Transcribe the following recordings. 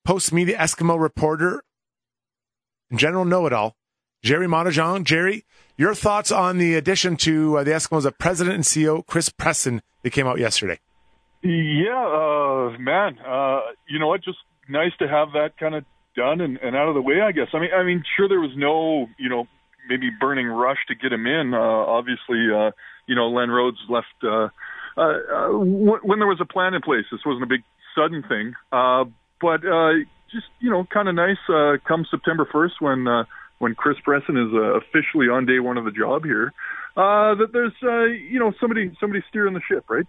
Post Media Eskimo reporter and general know-it-all, Jerry Montajon. Jerry, your thoughts on the addition to the Eskimos of President and CEO Chris Presson that came out yesterday? Yeah, man, you know what? Just nice to have that kind of done and out of the way, I guess. I mean, sure, there was no, maybe burning rush to get him in. Obviously, Len Rhodes left when there was a plan in place. This wasn't a big sudden thing, but just kind of nice. Come September 1st, when Chris Presson is officially on day one of the job here, that there's somebody steering the ship, right?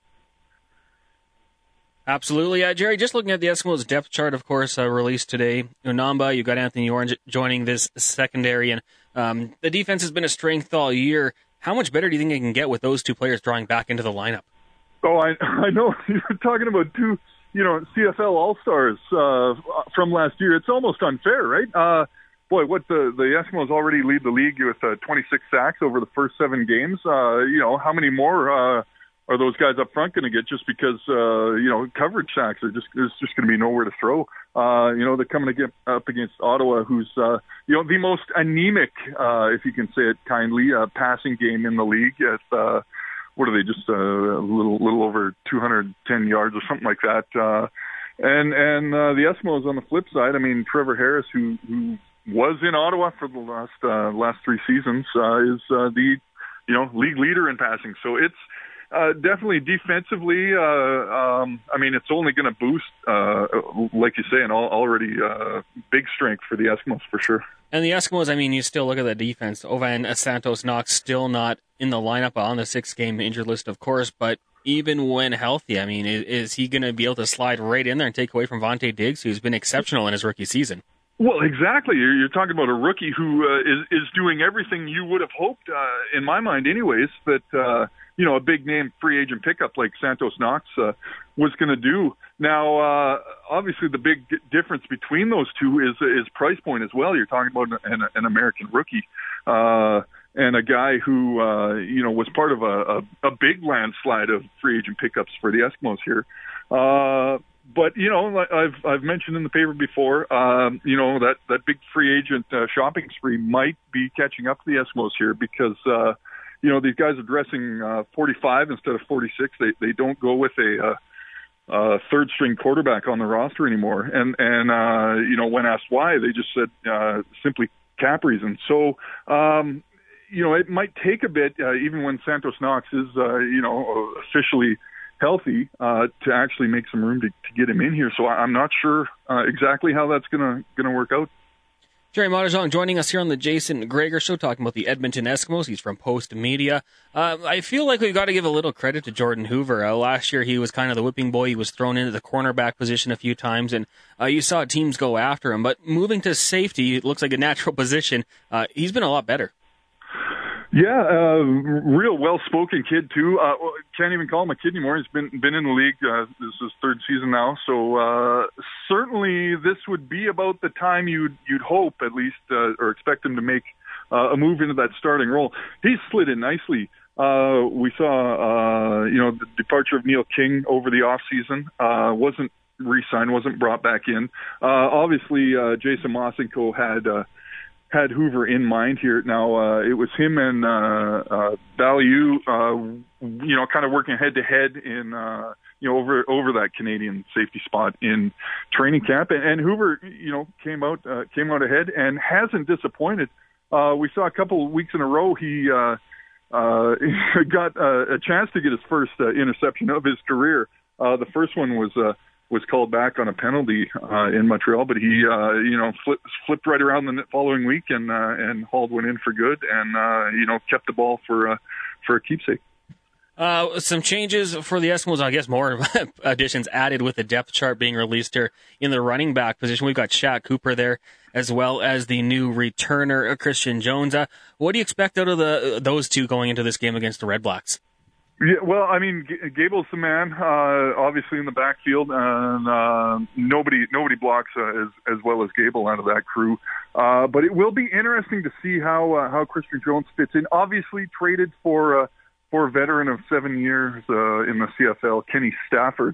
Absolutely. Jerry, just looking at the Eskimos depth chart, of course, released today. Namba, you've got Anthony Orange joining this secondary, and the defense has been a strength all year. How much better do you think it can get with those two players drawing back into the lineup? Oh, I know. You're talking about two, CFL All-Stars from last year. It's almost unfair, right? What the Eskimos already lead the league with 26 sacks over the first 7 games. How many more are those guys up front going to get just because, coverage sacks are just going to be nowhere to throw. They're coming to get up against Ottawa, who's, the most anemic, if you can say it kindly, passing game in the league at, what are they, just a little over 210 yards or something like that. And the Eskimos on the flip side, I mean, Trevor Harris, who was in Ottawa for the last 3 seasons, is the, league leader in passing. So it's, definitely defensively, it's only going to boost, like you say, an already big strength for the Eskimos for sure. And the Eskimos, you still look at the defense. Ovan Santos Knox still not in the lineup on the 6-game injured list, of course, but even when healthy, is he going to be able to slide right in there and take away from Vontae Diggs, who's been exceptional in his rookie season? Well, exactly. You're talking about a rookie who is doing everything you would have hoped, in my mind anyways, that a big-name free agent pickup like Santos Knox was going to do. Now, obviously, the big difference between those two is price point as well. You're talking about an American rookie and a guy who, was part of a big landslide of free agent pickups for the Eskimos here. But, I've mentioned in the paper before, that big free agent shopping spree might be catching up to the Eskimos here because, these guys are dressing 45 instead of 46. They don't go with a third-string quarterback on the roster anymore. And when asked why, they just said simply cap reasons. So, it might take a bit, even when Santos Knox is, officially healthy, to actually make some room to get him in here. So I'm not sure exactly how that's gonna work out. Jerry Montajon joining us here on the Jason Gregor Show, talking about the Edmonton Eskimos. He's from Post Media. I feel like we've got to give a little credit to Jordan Hoover. Last year, he was kind of the whipping boy. He was thrown into the cornerback position a few times, and you saw teams go after him. But moving to safety, it looks like a natural position. He's been a lot better. Yeah, real well-spoken kid too. Can't even call him a kid anymore. He's been in the league. This is his 3rd season now. So certainly this would be about the time you'd hope at least, or expect him to make a move into that starting role. He's slid in nicely. We saw the departure of Neil King over the off season. Wasn't re-signed, wasn't brought back in. Obviously, Jason Mosenko had Hoover in mind here. Now, it was him and Baliu, kind of working head-to-head in, over that Canadian safety spot in training camp. And Hoover, came out ahead and hasn't disappointed. We saw a couple of weeks in a row he got a chance to get his first interception of his career. The first one was called back on a penalty in Montreal, but he flipped right around the following week and hauled one in for good, and kept the ball for a keepsake. Some changes for the Eskimos, I guess more additions added with the depth chart being released here in the running back position. We've got Shaq Cooper there, as well as the new returner, Christian Jones. What do you expect out of those two going into this game against the Red Blacks? Yeah, well, Gable's the man, obviously in the backfield, and nobody blocks as well as Gable out of that crew. But it will be interesting to see how Christian Jones fits in. Obviously traded for a veteran of 7 years in the CFL, Kenny Stafford.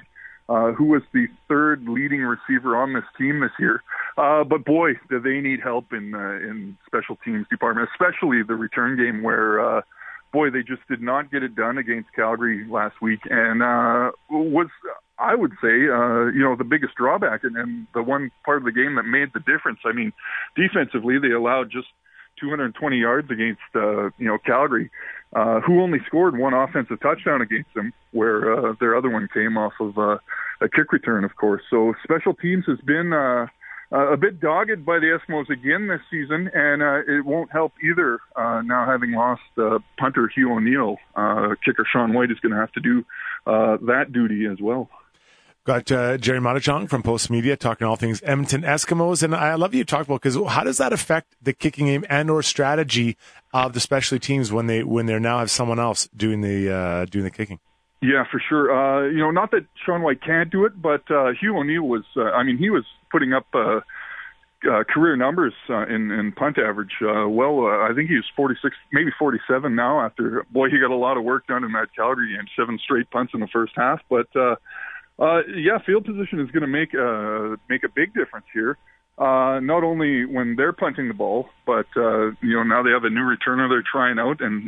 who was the third leading receiver on this team this year. But boy, do they need help in special teams department, especially the return game where, boy, they just did not get it done against Calgary last week, and was, I would say, the biggest drawback and the one part of the game that made the difference. I mean, defensively, they allowed just 220 yards against, Calgary, who only scored one offensive touchdown against them, where their other one came off of a kick return, of course. So special teams has been a bit dogged by the Eskimos again this season, and it won't help either now having lost punter Hugh O'Neill. Kicker Sean White is going to have to do that duty as well. Got Jerry Montajong from Post Media talking all things Edmonton Eskimos, and I love you talk about, because how does that affect the kicking game and or strategy of the specialty teams when they now have someone else doing the kicking? Yeah, for sure. Not that Sean White can't do it, but Hugh O'Neill was. He was putting up career numbers in punt average. I think he was 46, maybe 47 now. After he got a lot of work done in that Calgary game, 7 straight punts in the first half, but. Field position is going to make a big difference here. Not only when they're punting the ball, but now they have a new returner they're trying out, and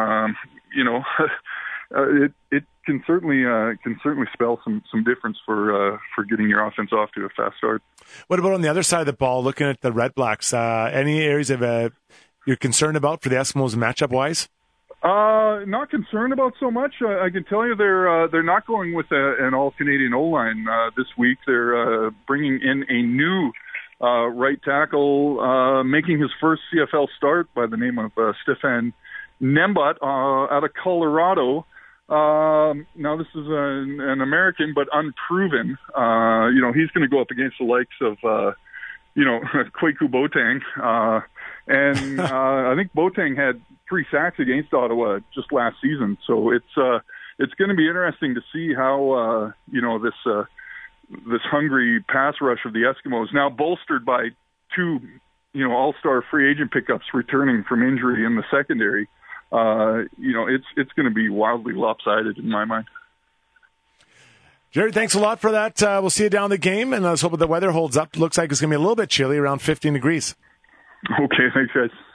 it can certainly spell some difference for getting your offense off to a fast start. What about on the other side of the ball? Looking at the Red Blacks, any areas of you're concerned about for the Eskimos matchup wise? Not concerned about so much. I can tell you they're not going with an all-Canadian O-line this week. They're bringing in a new right tackle, making his first CFL start by the name of Stefan Nembut out of Colorado. Now this is an American, but unproven. He's going to go up against the likes of Kwaku Boateng, and I think Boateng had 3 sacks against Ottawa just last season. So it's going to be interesting to see how this hungry pass rush of the Eskimos, now bolstered by 2 all-star free agent pickups returning from injury in the secondary. It's going to be wildly lopsided in my mind. Jerry, thanks a lot for that. We'll see you down the game, and let's hope the weather holds up. Looks like it's going to be a little bit chilly, around 15 degrees. Okay, thanks, guys.